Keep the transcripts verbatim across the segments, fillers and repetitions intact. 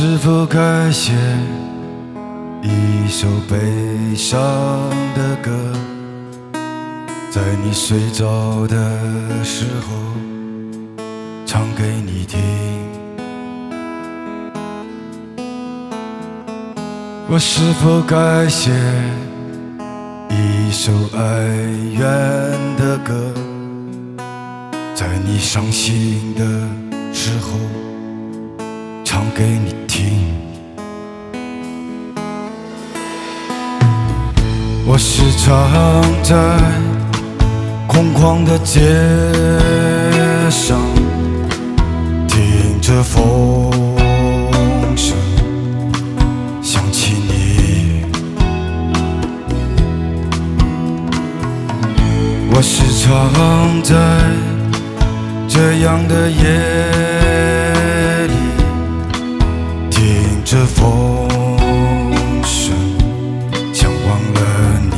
是否该写一首悲伤的歌，在你睡着的时候唱给你听？我是否该写一首哀怨的歌，在你伤心的时候唱给你听？我时常在空旷的街上听着风声，想起你。我时常在这样的夜里听着风声，想忘了你。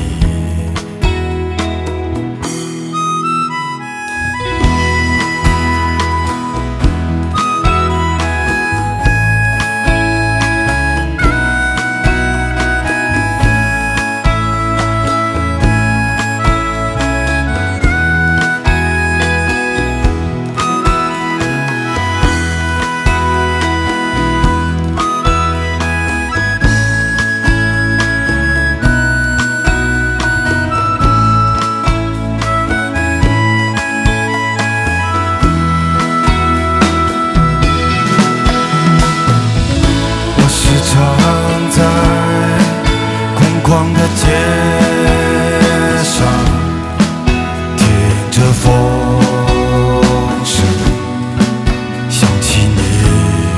空旷的街上听着风声，想起你。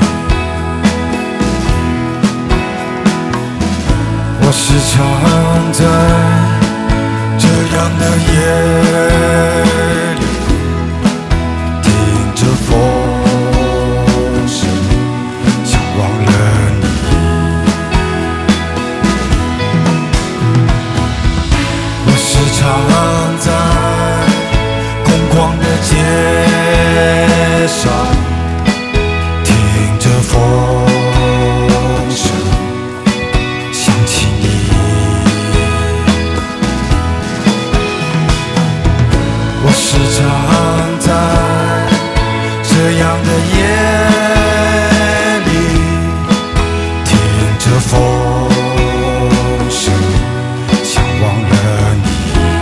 我时常在这样的夜里听着风声，想忘了你。常在空旷的街上听着风声，想起你。我时常在这样的夜里听着风声，想忘了你。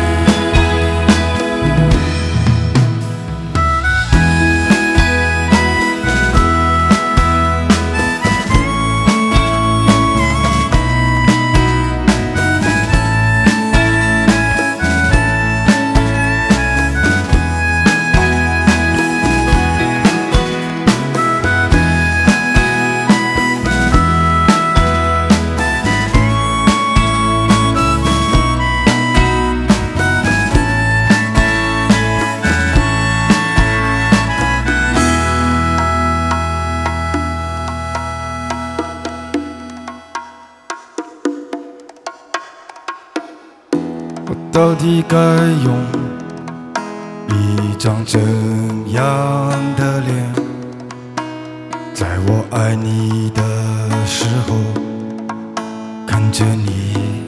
我到底该用一张怎样的脸，在我爱你的时候看着你？